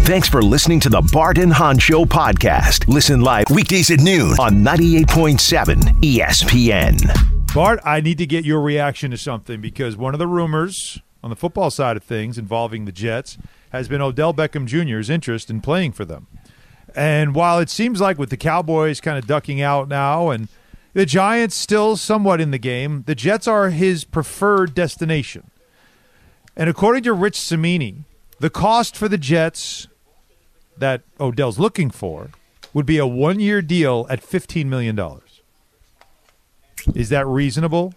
Thanks for listening to the Bart and Hahn Show podcast. Listen live weekdays at noon on 98.7 ESPN. Bart, I need to get your reaction to something because one of the rumors on the football side of things involving the Jets has been Odell Beckham Jr.'s interest in playing for them. And while it seems like with the Cowboys kind of ducking out now and the Giants still somewhat in the game, the Jets are his preferred destination. And according to Rich Cimini, the cost for the Jets that Odell's looking for would be a one-year deal at $15 million. Is that reasonable?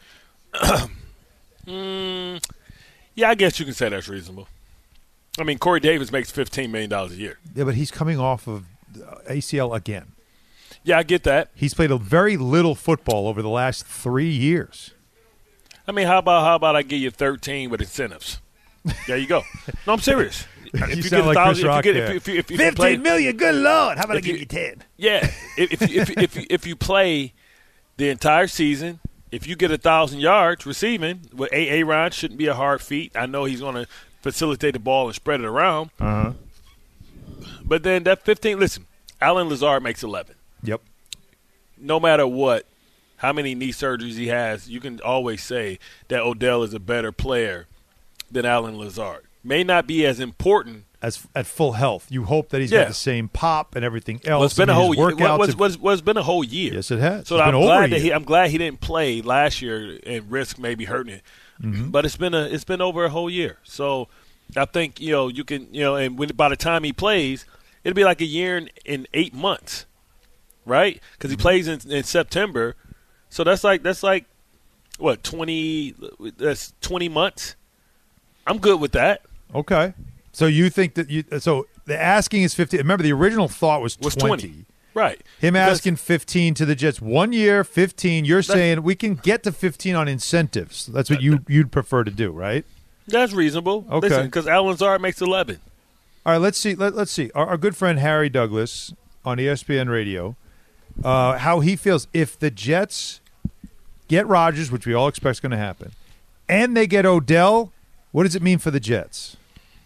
Yeah, I guess you can say that's reasonable. I mean, Corey Davis makes $15 million a year. Yeah, but he's coming off of ACL again. Yeah, I get that. He's played a very little football over the last 3 years. I mean, how about I give you 13 with incentives? There you go. No, I'm serious. If you sound like Chris Rock there. 15 million, good Lord. How about I give you 10? Yeah. If you play the entire season, if you get 1,000 yards receiving, with Aaron shouldn't be a hard feat. I know he's going to facilitate the ball and spread it around. Uh-huh. But then that 15, listen, Allen Lazard makes 11. Yep. No matter what, how many knee surgeries he has, you can always say that Odell is a better player than Allen Lazard. May not be as important as at full health. You hope that he's got the same pop and everything else. Well, it's been a whole year. It's been a whole year. Yes, it has. So I'm glad he didn't play last year and risk maybe hurting it. Mm-hmm. But it's been over a whole year. So I think you can and by the time he plays, it'll be like a year and 8 months, right? Because he plays in September. So that's like what 20? That's 20 months. I'm good with that. Okay. So you think that so the asking is 15. Remember, the original thought was 20. Right. Him asking 15 to the Jets. 1 year, 15. You're saying we can get to 15 on incentives. That's what you'd prefer to do, right? That's reasonable. Okay. Because Allen Lazard makes 11. All right, let's see. Let's see. Our good friend Harry Douglas on ESPN Radio, how he feels if the Jets get Rodgers, which we all expect is going to happen, and they get Odell, what does it mean for the Jets?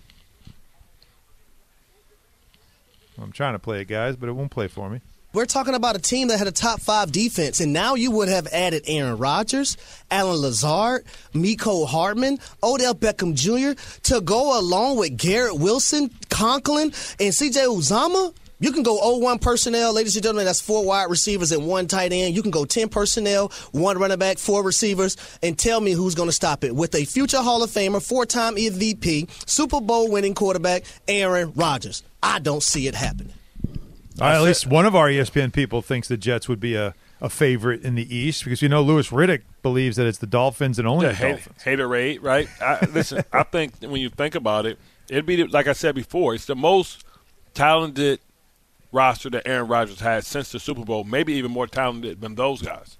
I'm trying to play it, guys, but it won't play for me. We're talking about a team that had a top 5 defense, and now you would have added Aaron Rodgers, Allen Lazard, Mecole Hardman, Odell Beckham Jr. to go along with Garrett Wilson, Conklin, and C.J. Uzomah. You can go 0-1 personnel, ladies and gentlemen. That's 4 wide receivers and 1 tight end. You can go 10 personnel, 1 running back, 4 receivers, and tell me who's going to stop it. With a future Hall of Famer, 4-time MVP, Super Bowl winning quarterback, Aaron Rodgers. I don't see it happening. At least one of our ESPN people thinks the Jets would be a favorite in the East because Louis Riddick believes that it's the Dolphins and only the Dolphins. Haterade, right? Listen, I think when you think about it, it'd be, like I said before, it's the most talented roster that Aaron Rodgers had since the Super Bowl, maybe even more talented than those guys.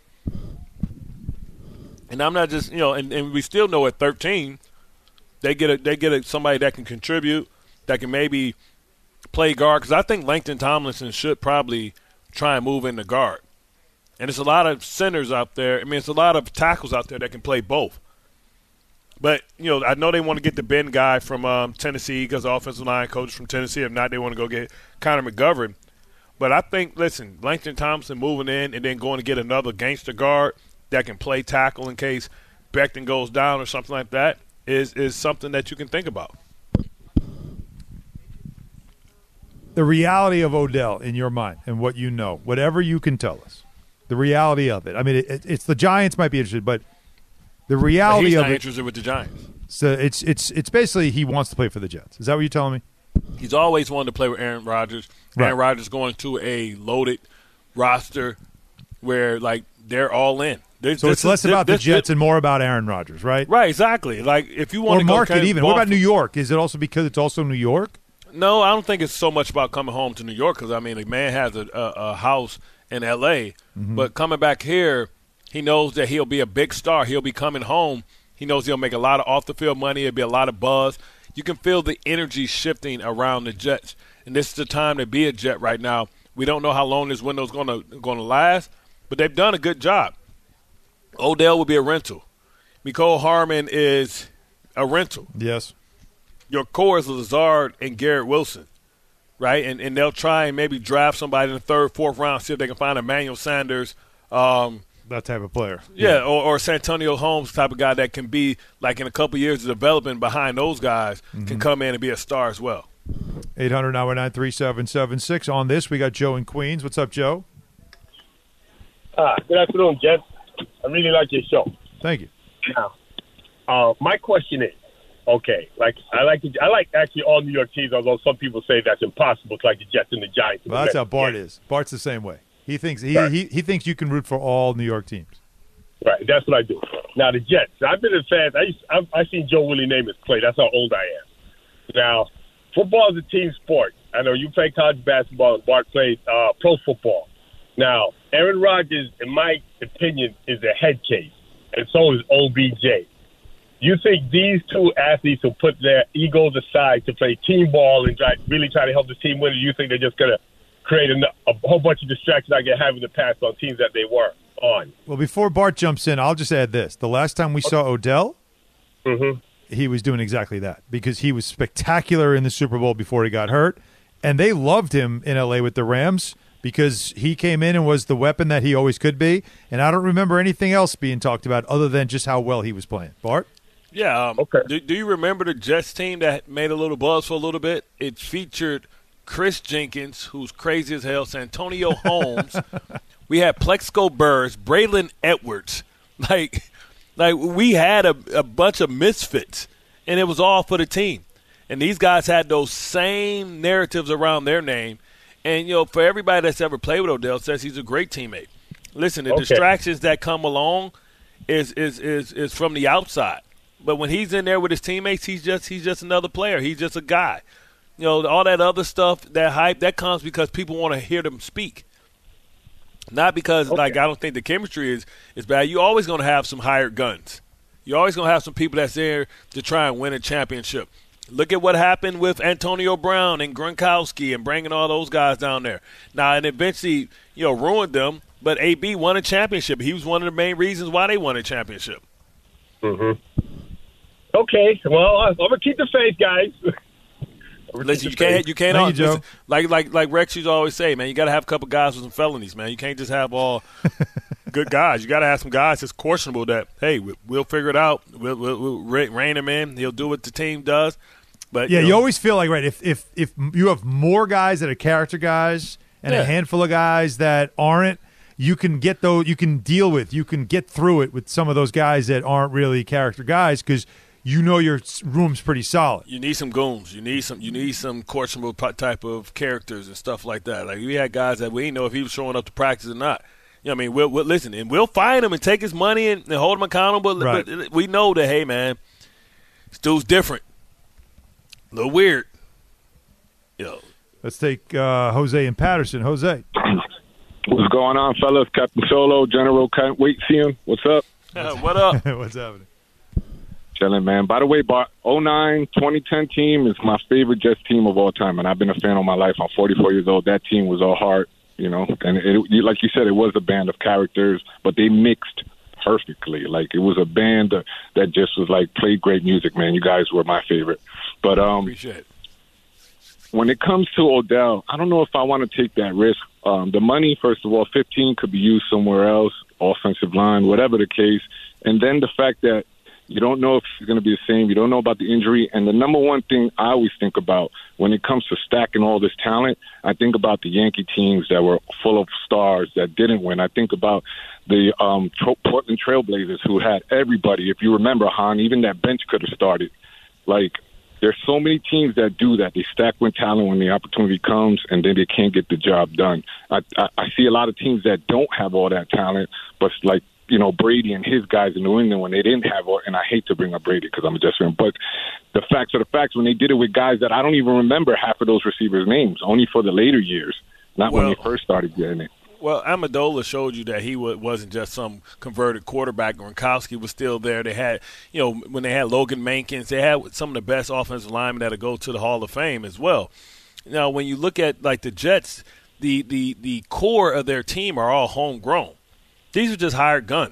And I'm not just, and we still know at 13, they get somebody that can contribute, that can maybe play guard, because I think Langston Tomlinson should probably try and move into guard. And there's a lot of centers out there. I mean, it's a lot of tackles out there that can play both. But, I know they want to get the Ben guy from Tennessee because the offensive line coach from Tennessee. If not, they want to go get Connor McGovern. But I think, listen, Langston Thompson moving in and then going to get another gangster guard that can play tackle in case Becton goes down or something like that is something that you can think about. The reality of Odell in your mind and what you know, whatever you can tell us, the reality of it. I mean, it's the Giants might be interested, but the reality he's of not it. interested with the Giants. So it's basically he wants to play for the Jets. Is that what you're telling me? He's always wanted to play with Aaron Rodgers. Right. Aaron Rodgers going to a loaded roster where they're all in. So it's less about the Jets and more about Aaron Rodgers, right? Right, exactly. Like if you want to market even. What about New York? Is it also because it's also New York? No, I don't think it's so much about coming home to New York because, I mean, the man has a house in L.A., but coming back here, he knows that he'll be a big star. He'll be coming home. He knows he'll make a lot of off-the-field money. There'll be a lot of buzz. You can feel the energy shifting around the Jets, and this is the time to be a Jet right now. We don't know how long this window's going to last, but they've done a good job. Odell will be a rental. Mecole Hardman is a rental. Yes. your core is Lazard and Garrett Wilson, right? And they'll try and maybe draft somebody in the third, fourth round, see if they can find Emmanuel Sanders. That type of player. Yeah, or Santonio Holmes type of guy that can be, like in a couple years of development behind those guys, can come in and be a star as well. 800-919-3776. On this, we got Joe in Queens. What's up, Joe? Good afternoon, gents. I really like your show. Thank you. Now, my question is, okay, like I like actually all New York teams, although some people say that's impossible. It's like the Jets and the Giants. Well, that's how Bart is. Bart's the same way. He thinks he thinks you can root for all New York teams. Right, that's what I do. Now the Jets. I've been a fan. I've seen Joe Willie Namath play. That's how old I am. Now, football is a team sport. I know you play college basketball and Bart played pro football. Now, Aaron Rodgers, in my opinion, is a head case, and so is OBJ. You think these two athletes will put their egos aside to play team ball and really try to help the team win, or do you think they're just going to create a whole bunch of distractions like they have in the past on teams that they were on? Well, before Bart jumps in, I'll just add this. The last time we saw Odell, he was doing exactly that because he was spectacular in the Super Bowl before he got hurt, and they loved him in L.A. with the Rams because he came in and was the weapon that he always could be, and I don't remember anything else being talked about other than just how well he was playing. Bart? Yeah. Okay. Do you remember the Jets team that made a little buzz for a little bit? It featured Chris Jenkins, who's crazy as hell, Santonio Holmes. We had Plexico Burrs, Braylon Edwards. Like we had a bunch of misfits, and it was all for the team. And these guys had those same narratives around their name. And, for everybody that's ever played with Odell, says he's a great teammate. Listen, the distractions that come along is from the outside. But when he's in there with his teammates, he's just another player. He's just a guy. All that other stuff, that hype, that comes because people want to hear them speak. Not because, I don't think the chemistry is bad. You're always going to have some hired guns. You're always going to have some people that's there to try and win a championship. Look at what happened with Antonio Brown and Gronkowski and bringing all those guys down there. Now, and eventually, ruined them, but AB won a championship. He was one of the main reasons why they won a championship. Mm-hmm. Okay, well, I'm going to keep the faith, guys. Listen, you can't. Thank you, Joe. Like Rex used to always say, man. You got to have a couple guys with some felonies, man. You can't just have all good guys. You got to have some guys that's questionable. That hey, we'll figure it out. We'll rein him in. He'll do what the team does. But you always feel like if you have more guys that are character guys and a handful of guys that aren't, you can get those. You can deal with. You can get through it with some of those guys that aren't really character guys because. Your room's pretty solid. You need some goons. You need some questionable type of characters and stuff like that. Like we had guys that we didn't know if he was showing up to practice or not. We'll listen and we'll fine him and take his money and hold him accountable. Right. But we know that hey man, this dude's different, a little weird. Let's take Jose in Patterson. Jose, what's going on, fellas? Captain Solo, General. Can't wait to see him. What's up? What up? What's happening? Chilling, man. By the way, 09, 2010 team is my favorite Jets team of all time, and I've been a fan all my life. I'm 44 years old. That team was all heart, and like you said, it was a band of characters, but they mixed perfectly. Like, it was a band that just was, played great music, man. You guys were my favorite. But appreciate it. When it comes to Odell, I don't know if I want to take that risk. The money, first of all, 15 could be used somewhere else, offensive line, whatever the case. And then the fact that you don't know if it's going to be the same. You don't know about the injury. And the number one thing I always think about when it comes to stacking all this talent, I think about the Yankee teams that were full of stars that didn't win. I think about the Portland Trailblazers who had everybody. If you remember, Han, even that bench could have started. There's so many teams that do that. They stack with talent when the opportunity comes, and then they can't get the job done. I see a lot of teams that don't have all that talent, but Brady and his guys in New England when they didn't have, and I hate to bring up Brady because I'm a Jets fan, but the facts are the facts when they did it with guys that I don't even remember half of those receivers' names, only for the later years, not when they first started getting it. Well, Amendola showed you that he wasn't just some converted quarterback. Gronkowski was still there. They had, when they had Logan Mankins, they had some of the best offensive linemen that'll go to the Hall of Fame as well. Now, when you look at the Jets, the core of their team are all homegrown. These are just hired guns.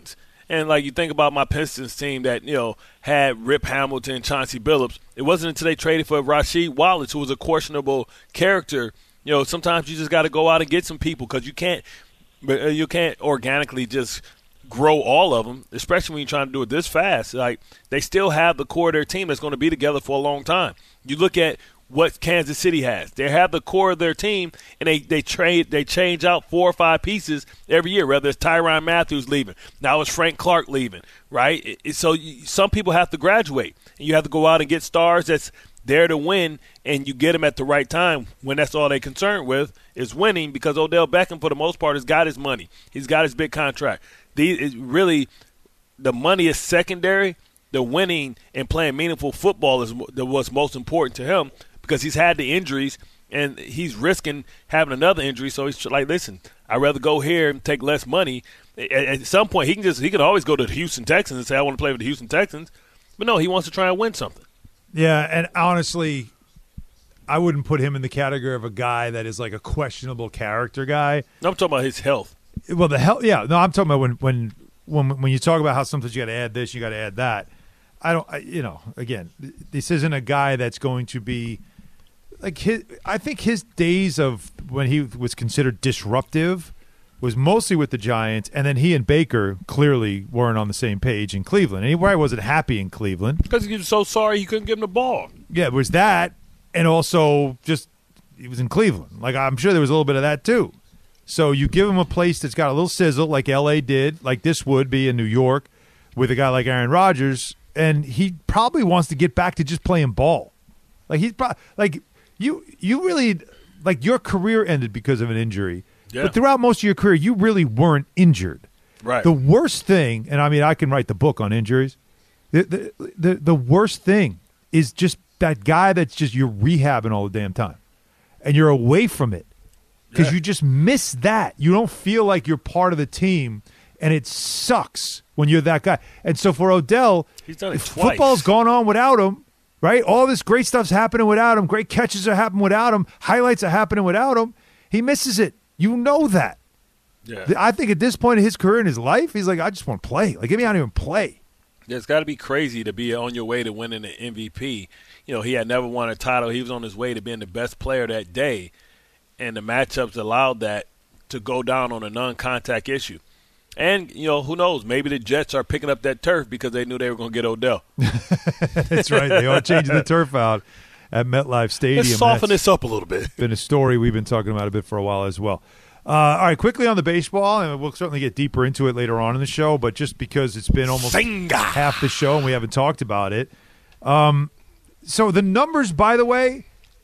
And, like, you think about my Pistons team that, had Rip Hamilton, Chauncey Billups. It wasn't until they traded for Rasheed Wallace, who was a questionable character. Sometimes you just got to go out and get some people because you can't organically just grow all of them, especially when you're trying to do it this fast. Like, they still have the core of their team that's going to be together for a long time. You look at what Kansas City has. They have the core of their team, and they change out 4 or 5 pieces every year, whether it's Tyrann Matthews leaving. Now it's Frank Clark leaving, right? So some people have to graduate, and you have to go out and get stars that's there to win, and you get them at the right time when that's all they're concerned with is winning, because Odell Beckham, for the most part, has got his money. He's got his big contract. The money is secondary. The winning and playing meaningful football is what's most important to him, because he's had the injuries and he's risking having another injury. So he's like, listen, I'd rather go here and take less money. At some point, he can always go to the Houston Texans and say, I want to play with the Houston Texans. But no, he wants to try and win something. Yeah, and honestly, I wouldn't put him in the category of a guy that is like a questionable character guy. No, I'm talking about his health. Well, the health, yeah. No, I'm talking about when you talk about how sometimes you got to add this, you got to add that. Again, this isn't a guy that's going to be like I think his days of when he was considered disruptive was mostly with the Giants, and then he and Baker clearly weren't on the same page in Cleveland. And he probably wasn't happy in Cleveland because he was so sorry he couldn't give him the ball. Yeah, it was that, and also just he was in Cleveland. Like, I'm sure there was a little bit of that too. So you give him a place that's got a little sizzle, like L.A. did, like this would be in New York, with a guy like Aaron Rodgers, and he probably wants to get back to just playing ball. Like he's probably like you really like your career ended because of an injury. Yeah. But throughout most of your career, you really weren't injured. Right. The worst thing, and I mean, I can write the book on injuries. The worst thing is just that guy that's just you're rehabbing all the damn time, and you're away from it because you just miss that. You don't feel like you're part of the team, and it sucks when you're that guy. And so for Odell, he's done it twice. Football's gone on without him. Right, all this great stuff's happening without him. Great catches are happening without him. Highlights are happening without him. He misses it. You know that. Yeah. I think at this point in his career and his life, he's like, I just want to play. Like, get me out here and play. It's got to be crazy to be on your way to winning the MVP. He had never won a title. He was on his way to being the best player that day, and the matchups allowed that to go down on a non-contact issue. And, who knows, maybe the Jets are picking up that turf because they knew they were going to get Odell. That's right. They are changing the turf out at MetLife Stadium. Let's soften this up a little bit. Been a story we've been talking about a bit for a while as well. All right, quickly on the baseball, and we'll certainly get deeper into it later on in the show, but just because it's been almost half the show and we haven't talked about it. So the numbers, by the way,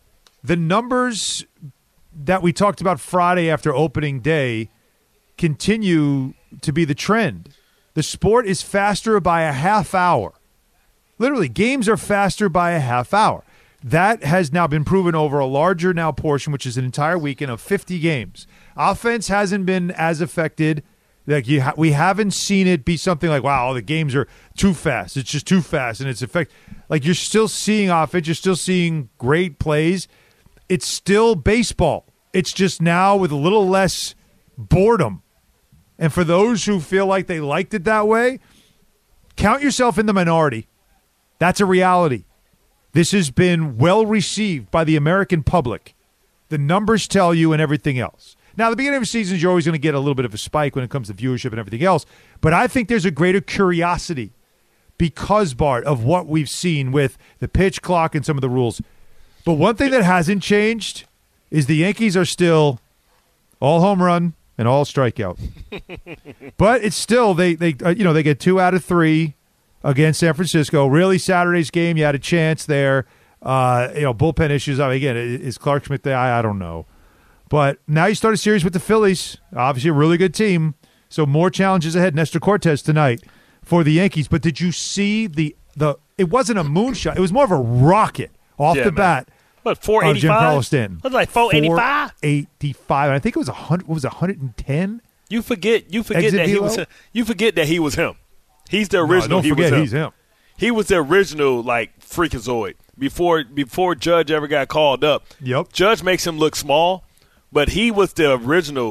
that we talked about Friday after opening day continue to be the trend. The sport is faster by a half hour. Literally, games are faster by a half hour. That has now been proven over a larger now portion, which is an entire weekend of 50 games. Offense hasn't been as affected. Like we haven't seen it be something like, wow, the games are too fast. It's just too fast, and it's like you're still seeing offense. You're still seeing great plays. It's still baseball. It's just now with a little less boredom. And for those who feel like they liked it that way, count yourself in the minority. That's a reality. This has been well received by the American public. The numbers tell you and everything else. Now, the beginning of seasons, you're always going to get a little bit of a spike when it comes to viewership and everything else. But I think there's a greater curiosity because, Bart, of what we've seen with the pitch clock and some of the rules. But one thing that hasn't changed is the Yankees are still all home run and all strikeout. But it's still they get 2 out of 3 against San Francisco. Really, Saturday's game, you had a chance there. Bullpen issues. Again, is Clark Schmidt there? I don't know. But now you start a series with the Phillies. Obviously, a really good team. So more challenges ahead. Nestor Cortez tonight for the Yankees. But did you see the? It wasn't a moonshot. It was more of a rocket off the bat. What, 485? Giancarlo Stanton. Was it like 485? 485. I think it was 100. What was it, 110? You forget that he was. You forget that he was him. He's the original. No, don't forget he's him. He was the original freakazoid before Judge ever got called up. Yep. Judge makes him look small, but he was the original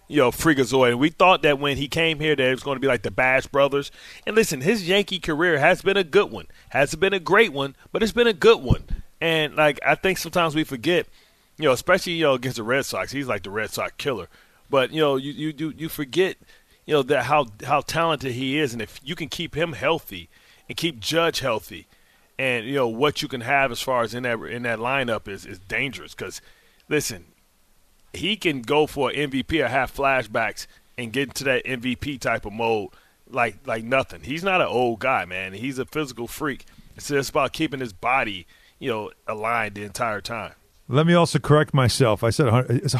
freakazoid. And we thought that when he came here that it was going to be like the Bash Brothers. And listen, his Yankee career has been a good one. Hasn't been a great one, but it's been a good one. And, like, I think sometimes we forget, especially, against the Red Sox. He's like the Red Sox killer. But, you forget, that how talented he is. And if you can keep him healthy and keep Judge healthy, and, what you can have as far as in that lineup is dangerous. Because, listen, he can go for an MVP or have flashbacks and get into that MVP type of mode like nothing. He's not an old guy, man. He's a physical freak. It's just about keeping his body, aligned the entire time. Let me also correct myself. I said it's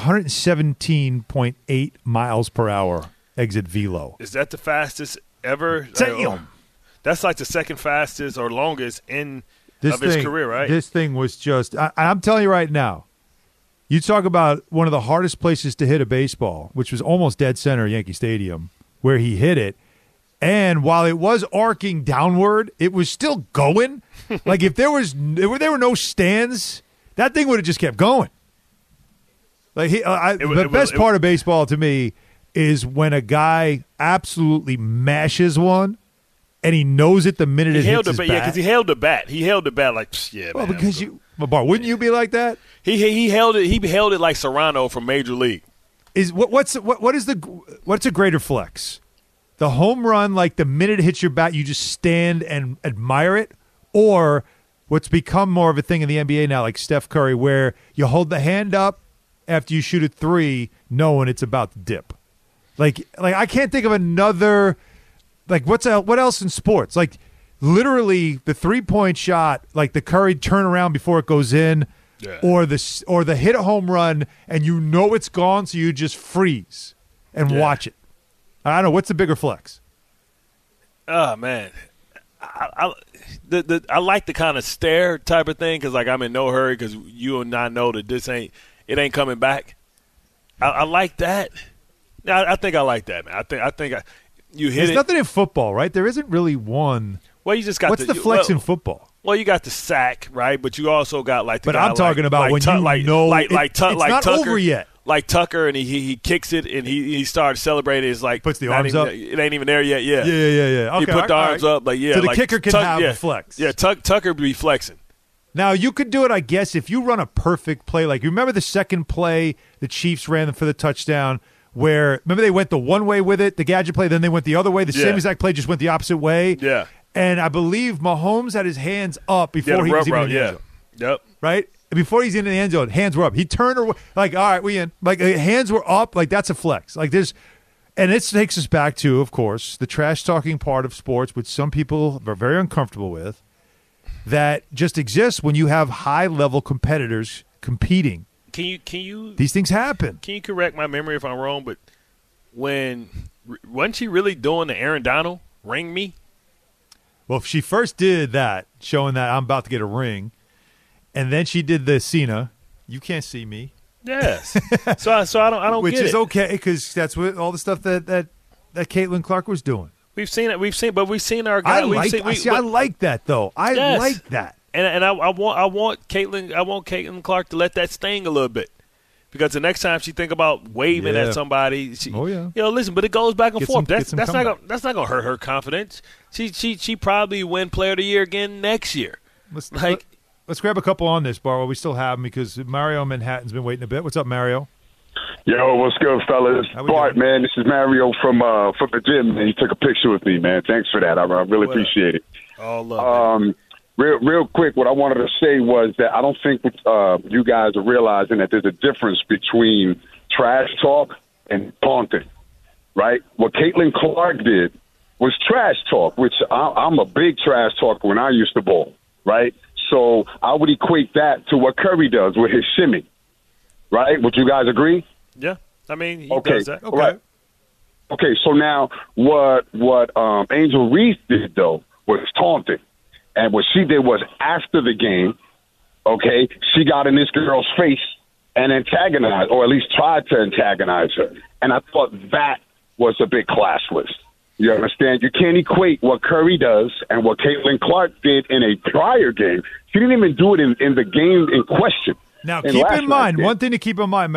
117.8 miles per hour exit velo. Is that the fastest ever? Damn. That's like the second fastest or longest of his career, right? This thing was just I'm telling you right now, you talk about one of the hardest places to hit a baseball, which was almost dead center Yankee Stadium, where he hit it. And while it was arcing downward, it was still going. Like if there were no stands, that thing would have just kept going. Like the best part of baseball to me is when a guy absolutely mashes one, and he knows it the minute it hits his bat. Yeah, because he held the bat. He held the bat like, yeah. Well, man, because wouldn't you be like that? He held it. He held it like Serrano from Major League. What's a greater flex? The home run, like the minute it hits your bat, you just stand and admire it, or what's become more of a thing in the NBA now, like Steph Curry, where you hold the hand up after you shoot a three, knowing it's about to dip. Like I can't think of another. Like what else in sports? Like literally the 3-point shot, like the Curry turnaround before it goes in, or the hit a home run and you know it's gone, so you just freeze and watch it. I don't know, what's the bigger flex? Oh man, I like the kind of stare type of thing because like I'm in no hurry because you and I know that it ain't coming back. I like that. I think I like that, man. I think you hit There's it. nothing in football, right? There isn't really one. Well, you just got what's the flex in football? Well, you got the sack, right? But you also got like the But guy I'm talking about when you know it's not Tucker, over yet. Like Tucker, and he kicks it, and he starts celebrating. It's like puts the arms up. It ain't even there yet. Yeah. Okay, he put the arms up, like So the kicker can have a flex. Yeah, Tucker be flexing. Now you could do it, I guess, if you run a perfect play. Like you remember the second play the Chiefs ran for the touchdown. Where remember they went the one way with it, the gadget play, then they went the other way. The same exact play just went the opposite way. Yeah. And I believe Mahomes had his hands up before he was even in the end zone. Yep. Right? Before he's in the end zone, hands were up. He turned like, all right, we in. Like hands were up, like that's a flex. Like there's, and it takes us back to, of course, the trash talking part of sports, which some people are very uncomfortable with, that just exists when you have high level competitors competing. Can you? These things happen. Can you correct my memory if I'm wrong? But wasn't she really doing the Aaron Donald ring me? Well, she first did that, showing that I'm about to get a ring, and then she did the Cena. You can't see me. Yes. so I don't Which get it. Which is okay because that's what all the stuff that Caitlin Clark was doing. We've seen it. We've seen our guy. I like that though. I like that. And I want Caitlin Clark to let that sting a little bit, because the next time she think about waving at somebody, listen. But it goes back and forth. That's not gonna hurt her confidence. She probably win Player of the Year again next year. Let's grab a couple on this, Bar, while we still have them, because Mario Manhattan's been waiting a bit. What's up, Mario? Yo, what's good, fellas? Bart, man, this is Mario from the gym, man. You took a picture with me, man. Thanks for that. I really appreciate it. Oh, love Real quick, what I wanted to say was that I don't think you guys are realizing that there's a difference between trash talk and taunting, right? What Caitlin Clark did was trash talk, which I'm a big trash talker when I used to bowl, right? So I would equate that to what Curry does with his shimmy, right? Would you guys agree? Yeah. I mean, he does that. Okay. Right. Okay, so now what Angel Reese did, though, was taunting. And what she did was after the game, okay, she got in this girl's face and antagonized, or at least tried to antagonize her. And I thought that was a big classless. You understand? You can't equate what Curry does and what Caitlin Clark did in a prior game. She didn't even do it in the game in question. Now, keep in mind, one thing to keep in mind, Mario,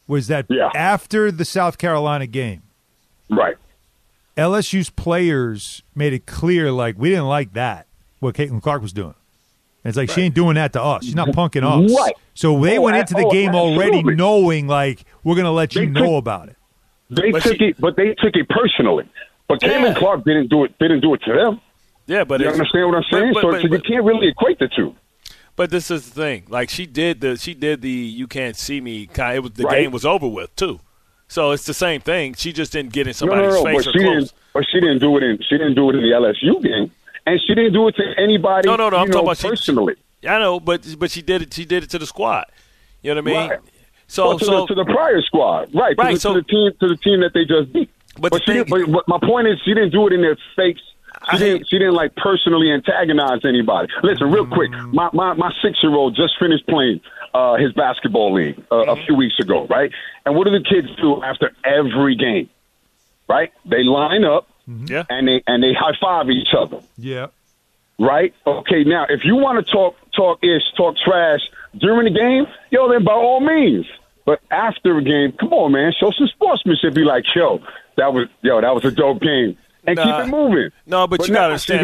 was that after the South Carolina game, Right. LSU's players made it clear, like, we didn't like that, what Caitlin Clark was doing. And it's like, she ain't doing that to us. She's not punking us. Right. So they went into the game already knowing, like, we're going to let you know about it. They took it personally. But Caitlin Clark didn't do it to them. Yeah, but you understand what I'm saying? So you can't really equate the two. But this is the thing. Like, she did the you can't see me kind. It was the game was over with too. So it's the same thing. She just didn't get in somebody's face or close. But she didn't do it in the LSU game, and she didn't do it to anybody. No. I'm talking about personally. I know, but she did it. She did it to the squad. You know what I mean? Right. So to the prior squad, right? To the team that they just beat. But my point is, she didn't do it in their face. She didn't like personally antagonize anybody. Listen, real quick, my 6-year-old just finished playing his basketball league a few weeks ago, right? And what do the kids do after every game? Right? They line up and they high five each other. Yeah. Right? Okay. Now, if you want to talk trash during the game, then by all means. But after a game, come on, man, show some sportsmanship. Be like, that was a dope game. And keep it moving. No, but you gotta understand.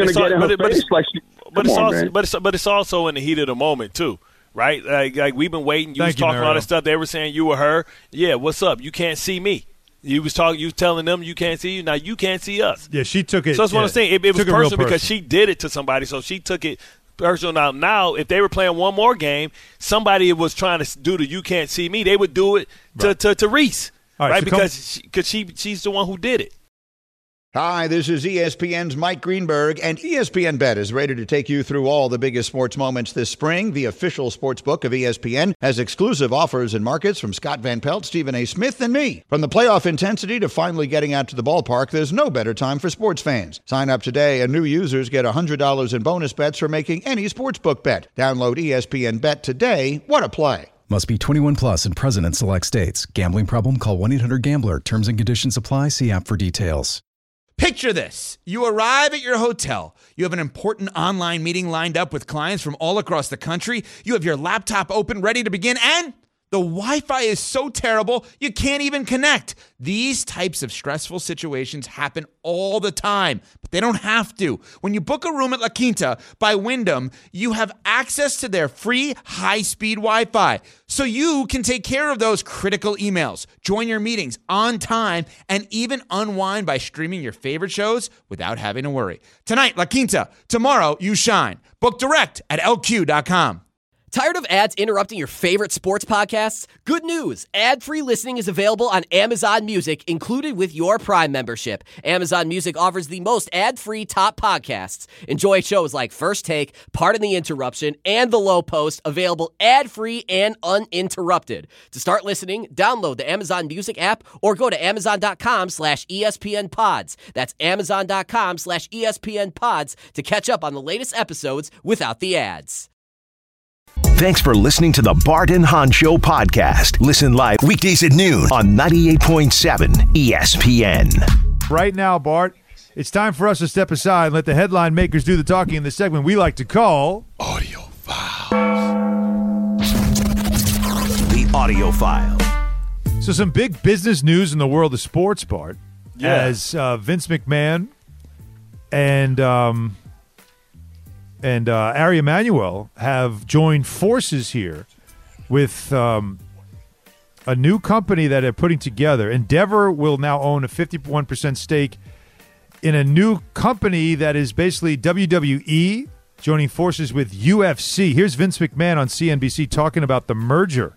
But it's also in the heat of the moment too, right? Like we've been waiting. You was talking all this stuff. They were saying you were her. Yeah, what's up? You can't see me. You was telling them you can't see you. Now you can't see us. Yeah, she took it. So that's what I'm saying. It was personal because she did it to somebody. So she took it personal. Now, if they were playing one more game, somebody was trying to do the you can't see me. They would do it to Reese, right? So because she's the one who did it. Hi, this is ESPN's Mike Greenberg, and ESPN Bet is ready to take you through all the biggest sports moments this spring. The official sports book of ESPN has exclusive offers and markets from Scott Van Pelt, Stephen A. Smith, and me. From the playoff intensity to finally getting out to the ballpark, there's no better time for sports fans. Sign up today, and new users get $100 in bonus bets for making any sportsbook bet. Download ESPN Bet today. What a play. Must be 21 plus and present in select states. Gambling problem? Call 1-800-GAMBLER. Terms and conditions apply. See app for details. Picture this. You arrive at your hotel. You have an important online meeting lined up with clients from all across the country. You have your laptop open, ready to begin, and the Wi-Fi is so terrible, you can't even connect. These types of stressful situations happen all the time, but they don't have to. When you book a room at La Quinta by Wyndham, you have access to their free high-speed Wi-Fi, so you can take care of those critical emails, join your meetings on time, and even unwind by streaming your favorite shows without having to worry. Tonight, La Quinta. Tomorrow, you shine. Book direct at LQ.com. Tired of ads interrupting your favorite sports podcasts? Good news! Ad-free listening is available on Amazon Music, included with your Prime membership. Amazon Music offers the most ad-free top podcasts. Enjoy shows like First Take, Pardon the Interruption, and The Low Post, available ad-free and uninterrupted. To start listening, download the Amazon Music app or go to Amazon.com/ESPN Pods. That's Amazon.com/ESPN Pods to catch up on the latest episodes without the ads. Thanks for listening to the Bart and Hahn Show podcast. Listen live weekdays at noon on 98.7 ESPN. Right now, Bart, it's time for us to step aside and let the headline makers do the talking in the segment we like to call Audio Files. The Audio File. So some big business news in the world of sports, Bart, as Vince McMahon and Ari Emanuel have joined forces here with a new company that they're putting together. Endeavor will now own a 51% stake in a new company that is basically WWE, joining forces with UFC. Here's Vince McMahon on CNBC talking about the merger.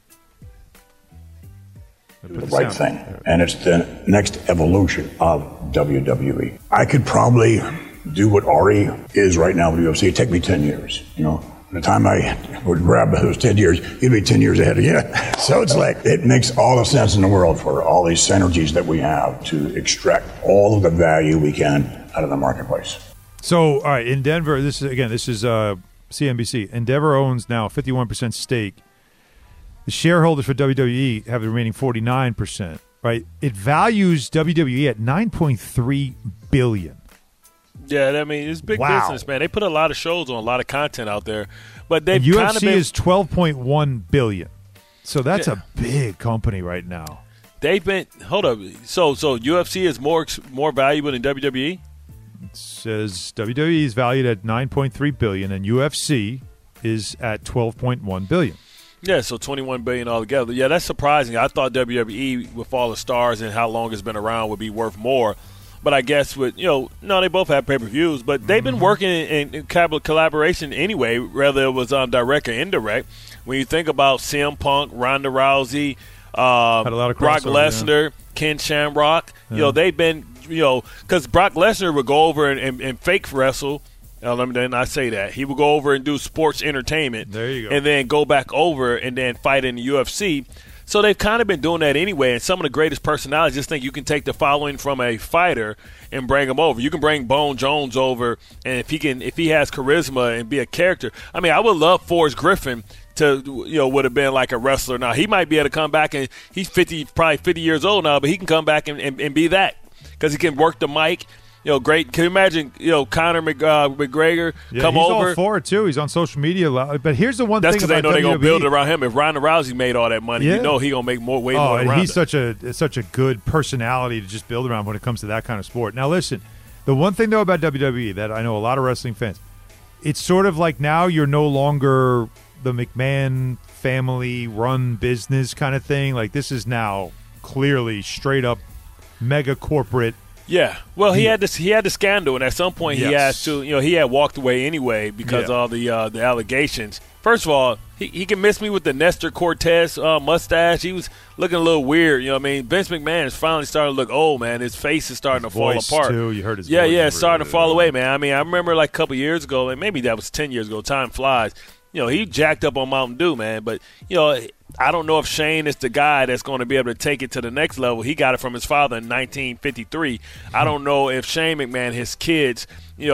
The right thing, and it's the next evolution of WWE. I could probably do what Ari is right now with UFC. It'd take me 10 years. By the time I would grab those 10 years, he'd be 10 years ahead again. So it's like, it makes all the sense in the world for all these synergies that we have to extract all of the value we can out of the marketplace. So, all right, in Denver, this is CNBC. Endeavor owns now a 51% stake. The shareholders for WWE have the remaining 49%, right? It values WWE at $9.3 billion. Yeah, I mean, it's big business, man. They put a lot of shows on, a lot of content out there, but they've UFC is $12.1 billion. So that's a big company right now. They've been – hold up. So UFC is more valuable than WWE? It says WWE is valued at $9.3 billion and UFC is at $12.1 billion. Yeah, so $21 billion altogether. Yeah, that's surprising. I thought WWE, with all the stars and how long it's been around, would be worth more. But I guess with, no, they both have pay-per-views. But they've been working in collaboration anyway, whether it was direct or indirect. When you think about CM Punk, Ronda Rousey, Brock Lesnar, Ken Shamrock, they've been, because Brock Lesnar would go over and fake wrestle. Let me not say that. He would go over and do sports entertainment. There you go. And then go back over and then fight in the UFC. So they've kind of been doing that anyway, and some of the greatest personalities just think you can take the following from a fighter and bring them over. You can bring Bone Jones over, and if he has charisma and be a character. I mean, I would love Forrest Griffin to, would have been like a wrestler. Now, he might be able to come back, and he's probably 50 years old now, but he can come back and be that because he can work the mic. Great. Can you imagine, Conor McGregor come over? He's all for it, too. He's on social media a lot. But here's the one thing about WWE. That's because they know they're going to build it around him. If Ronda Rousey made all that money, he going to make way more around he's such a good personality to just build around when it comes to that kind of sport. Now, listen, the one thing, though, about WWE that I know a lot of wrestling fans, it's sort of like now you're no longer the McMahon family-run business kind of thing. Like, this is now clearly straight-up mega corporate. Yeah, well, he had the scandal, and at some point he had to, he had walked away anyway because of the allegations. First of all, he can miss me with the Nestor Cortez mustache. He was looking a little weird. Vince McMahon is finally starting to look old, man. His face is starting to fall apart. Too. You heard his voice. Yeah, it's starting to fall away, man. I mean, I remember like a couple years ago, and maybe that was 10 years ago. Time flies. He jacked up on Mountain Dew, man. But, I don't know if Shane is the guy that's going to be able to take it to the next level. He got it from his father in 1953. I don't know if Shane McMahon, his kids, you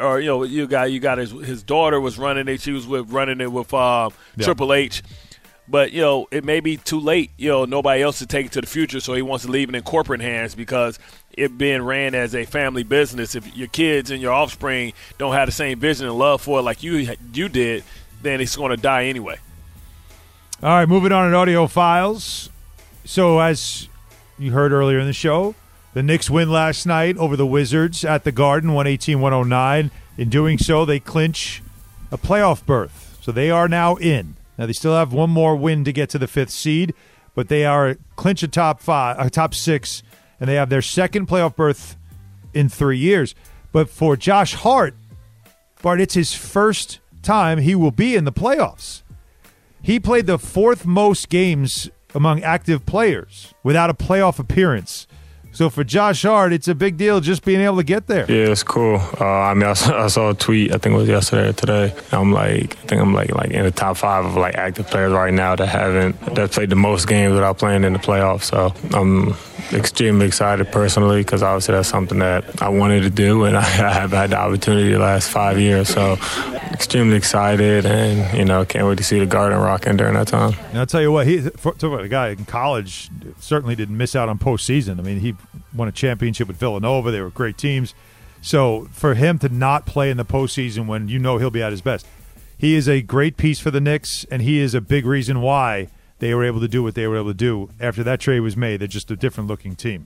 got his daughter was running it. She was running it with Triple H. But, it may be too late, nobody else to take it to the future, so he wants to leave it in corporate hands because it being ran as a family business. If your kids and your offspring don't have the same vision and love for it like you did, then it's going to die anyway. All right, moving on in audio files. So as you heard earlier in the show, the Knicks win last night over the Wizards at the Garden, 118-109. In doing so, they clinch a playoff berth. So they are now in. Now, they still have one more win to get to the 5th seed, but they are clinch a top 6, and they have their second playoff berth in 3 years. But for Josh Hart, Bart, it's his first time he will be in the playoffs. He played the 4th most games among active players without a playoff appearance. So for Josh Hart, it's a big deal just being able to get there. Yeah, it's cool. I saw a tweet, I think it was yesterday or today. I think I'm like in the top 5 of like active players right now that played the most games without playing in the playoffs. So I'm extremely excited personally because obviously that's something that I wanted to do, and I have had the opportunity the last 5 years. So extremely excited, and can't wait to see the Garden rocking during that time. And I'll tell you what, a guy in college certainly didn't miss out on postseason. I mean, he won a championship with Villanova. They were great teams. So for him to not play in the postseason when he'll be at his best, he is a great piece for the Knicks, and he is a big reason why they were able to do what they were able to do after that trade was made. They're just a different-looking team.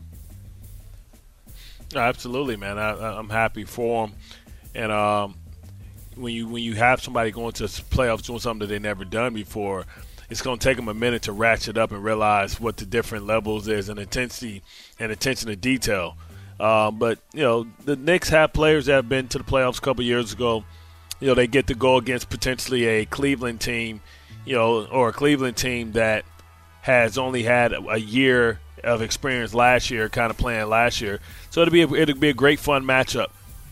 Absolutely, man. I'm happy for him. And when you have somebody going to playoffs doing something that they've never done before, it's going to take them a minute to ratchet up and realize what the different levels is and intensity and attention to detail. But, the Knicks have players that have been to the playoffs a couple years ago. They get to go against potentially a Cleveland team, or a Cleveland team that has only had a year of experience last year, kind of playing last year. So it'll be a great, fun matchup.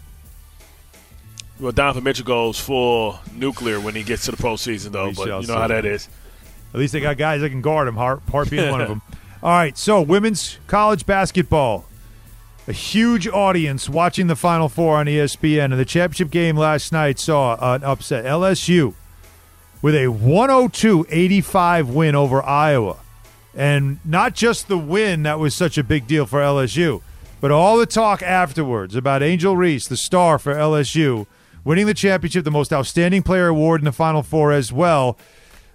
Well, Donovan Mitchell goes full nuclear when he gets to the postseason, though, but you know how that is. At least they got guys that can guard him, Hart being one of them. All right, so women's college basketball. A huge audience watching the Final Four on ESPN. And the championship game last night saw an upset. LSU with a 102-85 win over Iowa. And not just the win that was such a big deal for LSU, but all the talk afterwards about Angel Reese, the star for LSU, winning the championship, the most outstanding player award in the Final Four as well.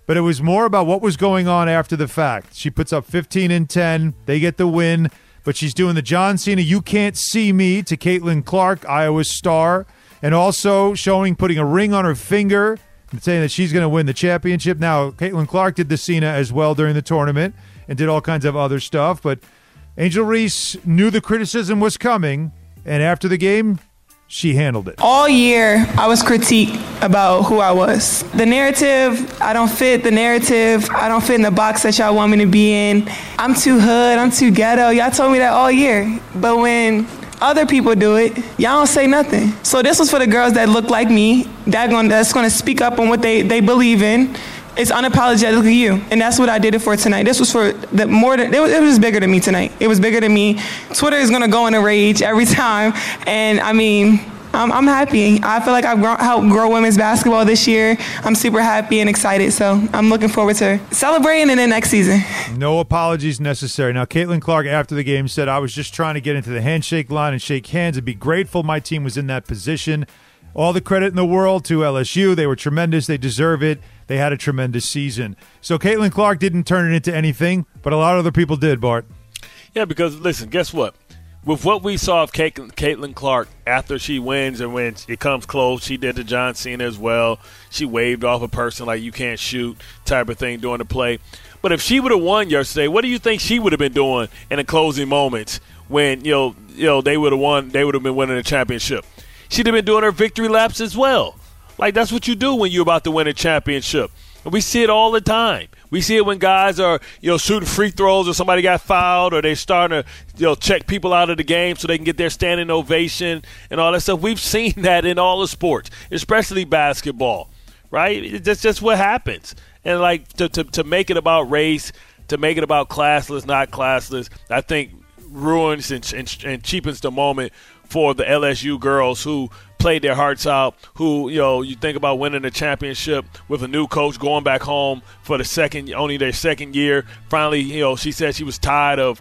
but it was more about what was going on after the fact. She puts up 15 and 10. They get the win, but she's doing the John Cena "You Can't See Me" to Caitlin Clark, Iowa star, and also putting a ring on her finger and saying that she's going to win the championship. Now, Caitlin Clark did the Cena as well during the tournament and did all kinds of other stuff, but Angel Reese knew the criticism was coming, and after the game, she handled it. All year, I was critiqued about who I was. The narrative, I don't fit the narrative. I don't fit in the box that y'all want me to be in. I'm too hood. I'm too ghetto. Y'all told me that all year. But when other people do it, y'all don't say nothing. So this was for the girls that look like me, that's going to speak up on what they believe in. It's unapologetically you, and that's what I did it for tonight. This was for it was bigger than me tonight. It was bigger than me. Twitter is gonna go in a rage every time, and I mean, I'm happy. I feel like I've helped grow women's basketball this year. I'm super happy and excited, so I'm looking forward to celebrating in the next season. No apologies necessary. Now, Caitlin Clark after the game said, "I was just trying to get into the handshake line and shake hands and be grateful my team was in that position. All the credit in the world to LSU. They were tremendous. They deserve it. They had a tremendous season." So Caitlin Clark didn't turn it into anything, but a lot of other people did, Bart. Yeah, because, listen, guess what? With what we saw of Caitlin Clark after she wins and when it comes close, she did the John Cena as well. She waved off a person like you can't shoot type of thing during the play. But if she would have won yesterday, what do you think she would have been doing in the closing moments when they would have won? They would have been winning the championship. She'd have been doing her victory laps as well. Like, that's what you do when you're about to win a championship. And we see it all the time. We see it when guys are, shooting free throws or somebody got fouled or they're starting to, check people out of the game so they can get their standing ovation and all that stuff. We've seen that in all the sports, especially basketball, right? That's just what happens. And, like, to make it about race, to make it about classless, not classless, I think ruins and cheapens the moment for the LSU girls who played their hearts out, who, you think about winning a championship with a new coach, going back home for only their second year. Finally, she said she was tired of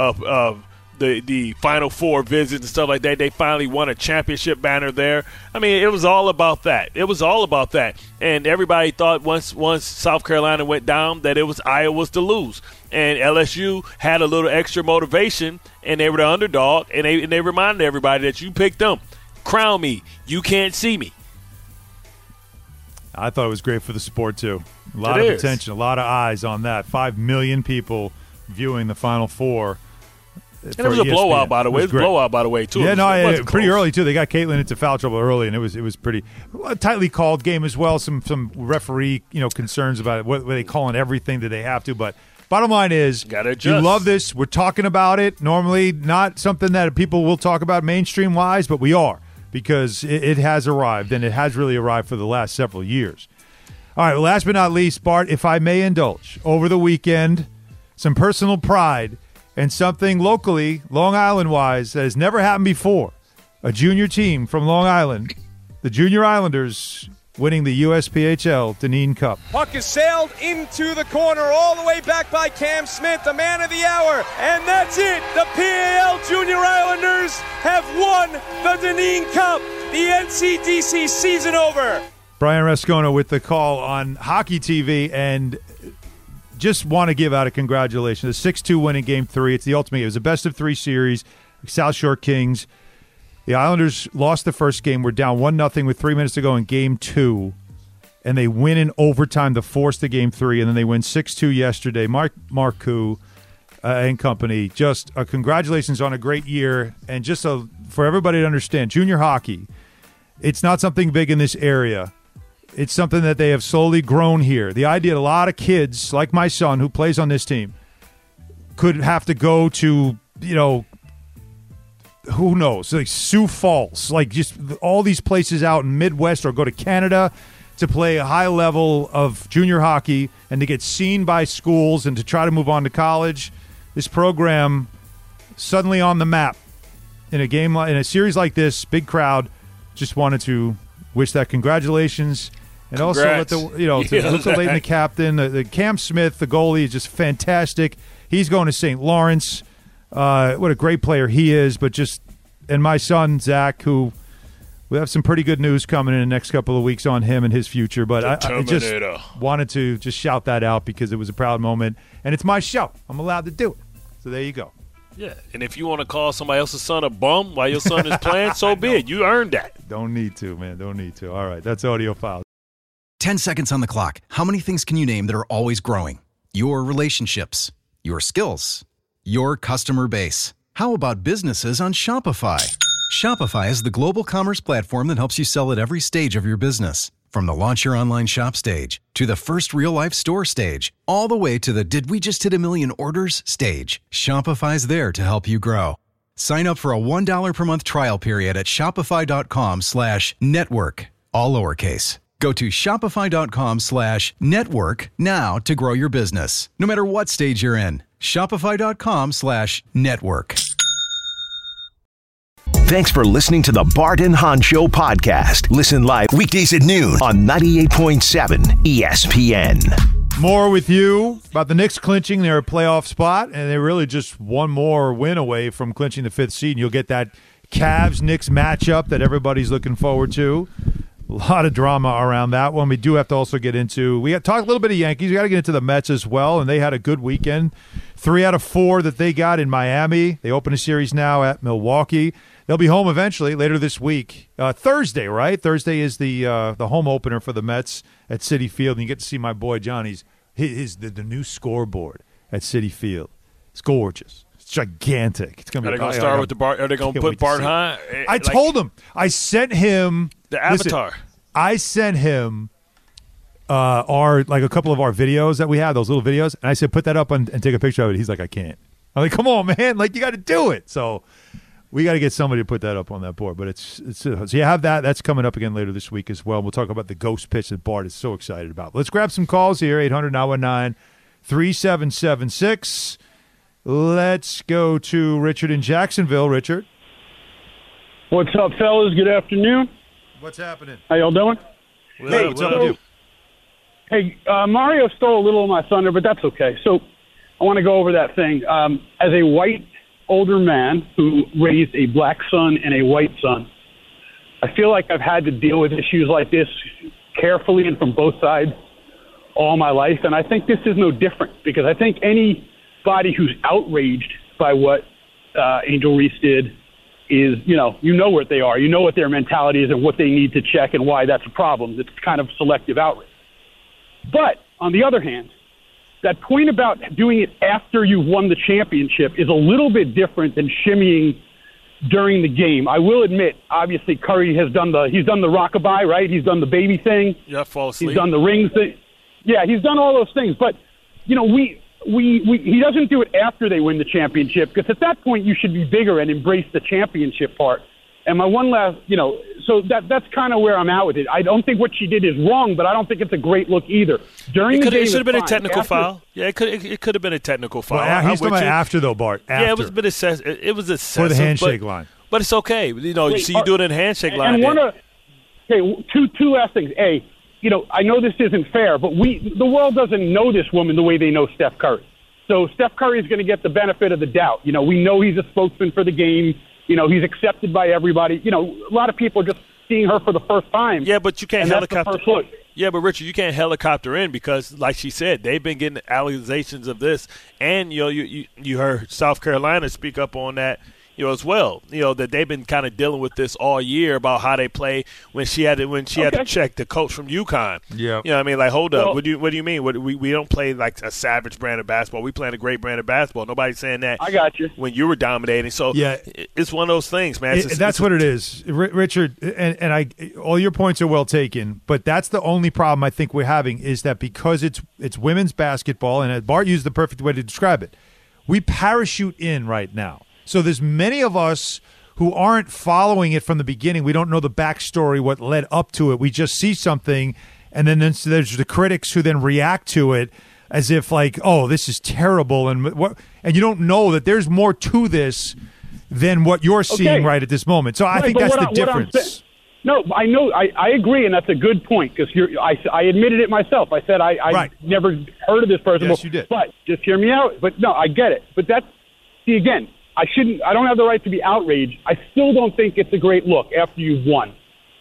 the Final Four visits and stuff like that. They finally won a championship banner there. I mean, it was all about that. It was all about that. And everybody thought once South Carolina went down that it was Iowa's to lose. And LSU had a little extra motivation, and they were the underdog, and they reminded everybody that you picked them. Crown me. You can't see me. I thought it was great for the sport, too. A lot of attention, a lot of eyes on that. 5 million people viewing the Final Four. And it was a blowout, by the way. It was a blowout, by the way, too. Yeah, pretty early, too. They got Caitlin into foul trouble early, and it was pretty tightly called game as well. Some referee concerns about it. Were they calling everything that they have to? But bottom line is, you love this. We're talking about it. Normally not something that people will talk about mainstream-wise, but we are because it has arrived, and it has really arrived for the last several years. All right, last but not least, Bart, if I may indulge, over the weekend, some personal pride and something locally, Long Island-wise, that has never happened before. A junior team from Long Island, the Junior Islanders, winning the USPHL Dineen Cup. Puck is sailed into the corner, all the way back by Cam Smith, the man of the hour. And that's it. The PAL Junior Islanders have won the Dineen Cup. The NCDC season over. Brian Rascona with the call on Hockey TV, and just want to give out a congratulations. The 6-2 win in Game 3. It's the ultimate. It was a best-of-3 series. South Shore Kings. The Islanders lost the first game. We're down 1-0 with 3 minutes to go in Game 2, and they win in overtime to force the Game 3, and then they win 6-2 yesterday. Marcoux and company, just congratulations on a great year, and just for everybody to understand, junior hockey, it's not something big in this area. It's something that they have slowly grown here. The idea that a lot of kids, like my son, who plays on this team, could have to go to, who knows, like Sioux Falls, like just all these places out in Midwest, or go to Canada to play a high level of junior hockey and to get seen by schools and to try to move on to college. This program suddenly on the map in a series like this, big crowd. Just wanted to wish that congratulations. And also let the Leighton, the captain, the Cam Smith, the goalie, is just fantastic. He's going to St. Lawrence. What a great player he is. But and my son Zach, who we have some pretty good news coming in the next couple of weeks on him and his future. But I just wanted to just shout that out because it was a proud moment, and it's my show. I'm allowed to do it. So there you go. Yeah, and if you want to call somebody else's son a bum while your son is playing, so be it. You earned that. Don't need to, man. Don't need to. All right, that's Audio Files. 10 seconds on the clock. How many things can you name that are always growing? Your relationships, your skills, your customer base. How about businesses on Shopify? Shopify is the global commerce platform that helps you sell at every stage of your business. From the launch your online shop stage to the first real-life store stage, all the way to the did we just hit a million orders stage. Shopify's there to help you grow. Sign up for a $1 per month trial period at shopify.com/network, all lowercase. Go to shopify.com/network now to grow your business, no matter what stage you're in. Shopify.com/network. Thanks for listening to the Bart and Hahn Show podcast. Listen live weekdays at noon on 98.7 ESPN. More with you about the Knicks clinching their playoff spot, and they're really just one more win away from clinching the 5th seed. And you'll get that Cavs-Knicks matchup that everybody's looking forward to. A lot of drama around that one. We do have to also get into – we got to talk a little bit of Yankees. We got to get into the Mets as well, and they had a good weekend. 3 out of 4 that they got in Miami. They open a series now at Milwaukee. They'll be home eventually later this week. Thursday, right? Thursday is the home opener for the Mets at Citi Field, and you get to see my boy Johnny's the new scoreboard at Citi Field. It's gorgeous. It's gigantic. It's gonna be. Are they going to start with the Bart? Are they going to put Bart Hahn? I told him. I sent him the avatar. Listen, I sent him a couple of our videos that we have, those little videos, and I said put that up and take a picture of it. He's like, I can't. I'm like, come on, man! Like you got to do it. So we got to get somebody to put that up on that board. But it's so you have that. That's coming up again later this week as well. We'll talk about the ghost pitch that Bart is so excited about. Let's grab some calls here. 800-919-3776. Let's go to Richard in Jacksonville. Richard. What's up, fellas? Good afternoon. What's happening? How y'all doing? Hey, what's up with you? Hey, Mario stole a little of my thunder, but that's okay. So I want to go over that thing. As a white older man who raised a black son and a white son, I feel like I've had to deal with issues like this carefully and from both sides all my life, and I think this is no different because I think anybody who's outraged by what Angel Reese did is, you know what they are. You know what their mentality is and what they need to check and why that's a problem. It's kind of selective outrage. But on the other hand, that point about doing it after you've won the championship is a little bit different than shimmying during the game. I will admit, obviously, Curry he's done the rockabye, right? He's done the baby thing. Yeah, fall asleep. He's done the ring thing. Yeah, he's done all those things. But, he doesn't do it after they win the championship because at that point you should be bigger and embrace the championship part. And my one last, so that's kind of where I'm at with it. I don't think what she did is wrong, but I don't think it's a great look either. During the game, it should have been a technical after, foul. Yeah, it could have been a technical foul. Well, he's talking about after, though, Bart. After. Yeah, it was a bit excessive. It was excessive. For the handshake line. But it's okay. You do it in the handshake line. And two last things. I know this isn't fair, but the world doesn't know this woman the way they know Steph Curry. So Steph Curry is going to get the benefit of the doubt. We know he's a spokesman for the game. He's accepted by everybody. A lot of people are just seeing her for the first time. Yeah, but you can't helicopter. That's the first look. Yeah, but Richard, you can't helicopter in because, like she said, they've been getting accusations of this, and you heard South Carolina speak up on that. As well, that they've been kind of dealing with this all year about how they play when she had to check the coach from UConn. Yeah, what I mean, like, hold up, what do you mean? We don't play like a savage brand of basketball. We play a great brand of basketball. Nobody's saying that. I got you. When you were dominating, so yeah, it's one of those things, man. That's what it is, Richard. And all your points are well taken, but that's the only problem I think we're having is that because it's women's basketball, and Bart used the perfect way to describe it. We parachute in right now. So there's many of us who aren't following it from the beginning. We don't know the backstory, what led up to it. We just see something, and then there's the critics who then react to it as if like, oh, this is terrible, and you don't know that there's more to this than what you're seeing right at this moment. So I think that's the difference. No, I know. I agree, and that's a good point because I admitted it myself. I said I never heard of this person. Yes, you did. But just hear me out. But no, I get it. But again. I don't have the right to be outraged. I still don't think it's a great look after you've won.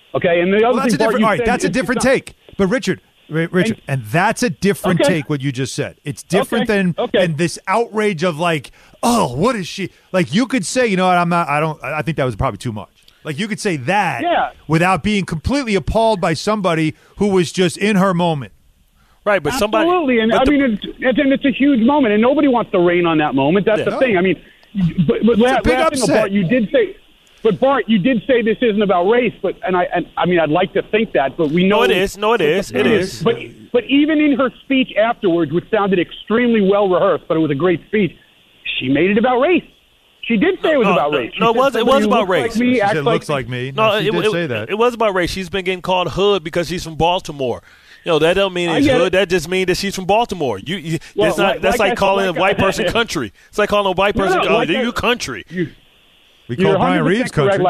Okay, and the other that's thing, Bart, all right, that's a different take. But Richard, and that's a different take. What you just said, it's different than this outrage of like, oh, what is she like? You could say, you know what, I think that was probably too much. Like you could say that without being completely appalled by somebody who was just in her moment. Right, but absolutely, and I mean, it's a huge moment, and nobody wants to rain on that moment. That's the thing. I mean, but last thing, Bart, you did say. But Bart, you did say this isn't about race, but I mean, I'd like to think that, but we know it is. No, it is. It is. But even in her speech afterwards, which sounded extremely well rehearsed, but it was a great speech, she made it about race. She did say it was about race. No, it was about race. She said, looks like me. No, she did say that. It was about race. She's been getting called hood because she's from Baltimore. You know, that don't mean it's hood. That just means that she's from Baltimore. That's like calling a white person country. It's like calling a white person, you country. We call Brian Reeves country.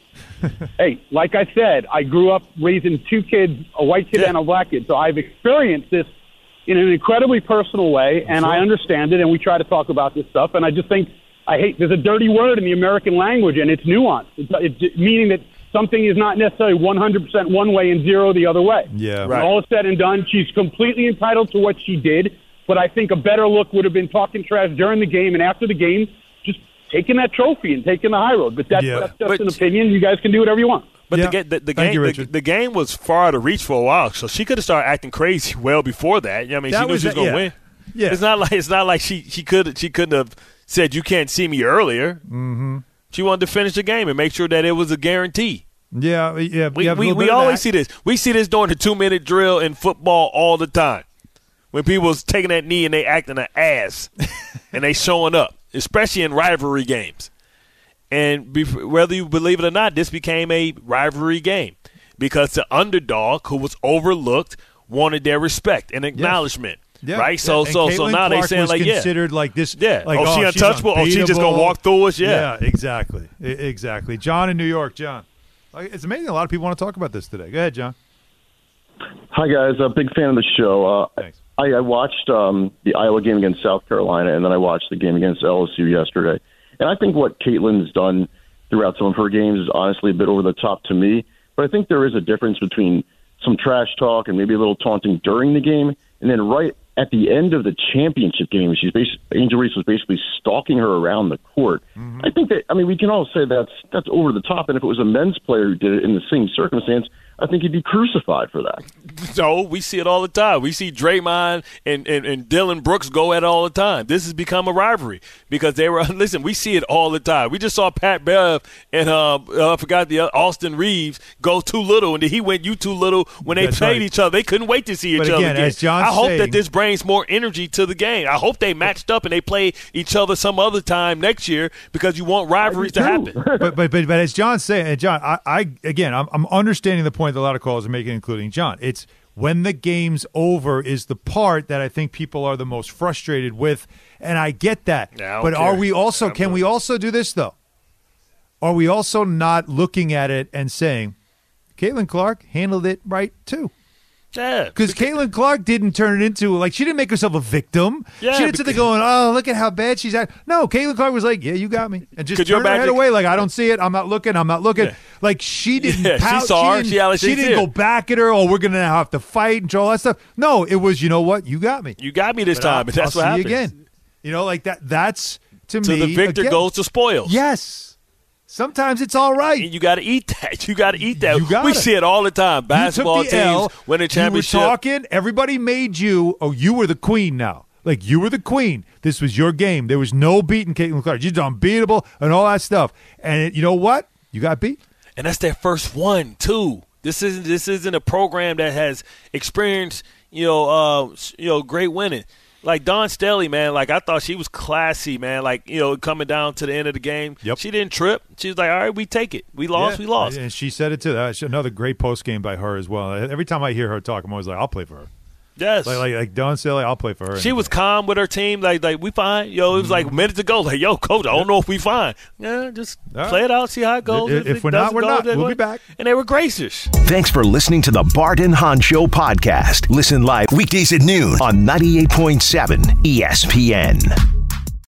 Like I said, I grew up raising two kids, a white kid and a black kid, so I've experienced this in an incredibly personal way, and I understand it, and we try to talk about this stuff, and I just think there's a dirty word in the American language, and it's nuance. It's meaning that something is not necessarily 100% one way and 0 the other way. Yeah, right. When all is said and done, she's completely entitled to what she did, but I think a better look would have been talking trash during the game and after the game, just taking that trophy and taking the high road. But that's just an opinion. You guys can do whatever you want. But the game was far out of reach for a while, so she could have started acting crazy well before that. I mean, she knew she was going to win. Yeah. It's not like she couldn't have said you can't see me earlier. Mm-hmm. She wanted to finish the game and make sure that it was a guarantee. Yeah. We always see this. We see this during the 2-minute drill in football all the time. When people's taking that knee and they acting an ass and they showing up, especially in rivalry games. And whether you believe it or not, this became a rivalry game because the underdog who was overlooked wanted their respect and acknowledgement. Yeah. Right? So now they saying like, considered like this. Yeah. Like, she untouchable? Oh, she just going to walk through us? Yeah. Yeah, exactly. John in New York. John. It's amazing. A lot of people want to talk about this today. Go ahead, John. Hi, guys. A big fan of the show. Thanks. I watched the Iowa game against South Carolina, and then I watched the game against LSU yesterday. And I think what Caitlin's done throughout some of her games is honestly a bit over the top to me. But I think there is a difference between some trash talk and maybe a little taunting during the game, and then right at the end of the championship game, Angel Reese was basically stalking her around the court. Mm-hmm. I think we can all say that's over the top. And if it was a men's player who did it in the same circumstance, I think he'd be crucified for that. No, we see it all the time. We see Draymond and Dylan Brooks go at it all the time. This has become a rivalry because listen, we see it all the time. We just saw Pat Bev and Austin Reeves go too little, and he went you too little when they played each other. They couldn't wait to see each other again. As John's I hope that this brings more energy to the game. I hope they matched up and they play each other some other time next year because you want rivalries to happen. But as John's saying, and John, I'm understanding the point that a lot of callers are making, including John. It's when the game's over is the part that I think people are the most frustrated with, and I get that. But are we also? Can we also do this though? Are we also not looking at it and saying, Caitlin Clark handled it right too? Yeah, because Caitlin Clark didn't turn it into she didn't make herself a victim. Yeah, she didn't sit there going, "Oh, look at how bad she's at." No, Caitlin Clark was like, "Yeah, you got me," and just turned her head away, like I don't see it. I'm not looking. Yeah. Like she didn't pout. She saw her. She didn't go back at her. Oh, we're gonna have to fight and all that stuff. No, it was, you know what? You got me. You got me this time. That's what happened. Again. You know, like that. That's to me. So the victor goes to spoils. Yes. Sometimes it's all right. And you got to eat that. We see it all the time. Basketball teams winning championship. You were talking. Everybody made you. Oh, you were the queen now. Like, you were the queen. This was your game. There was no beating Caitlin Clark. She's unbeatable and all that stuff. And you know what? You got beat. And that's their first one, too. This isn't a program that has experienced, great winning. Like Dawn Staley, man, like I thought she was classy, man. Like, coming down to the end of the game. Yep. She didn't trip. She was like, all right, we take it. We lost. And she said it too. That's another great post game by her as well. Every time I hear her talk, I'm always like, I'll play for her. Yes. Like Dawn Staley, I'll play for her. She was calm with her team. Like we fine. It was like minutes ago. Like, yo, coach, I don't know if we fine. Yeah, just play it out, see how it goes. If we're not, we're not. We'll be back. And they were gracious. Thanks for listening to the Bart and Hahn Show podcast. Listen live weekdays at noon on 98.7 ESPN.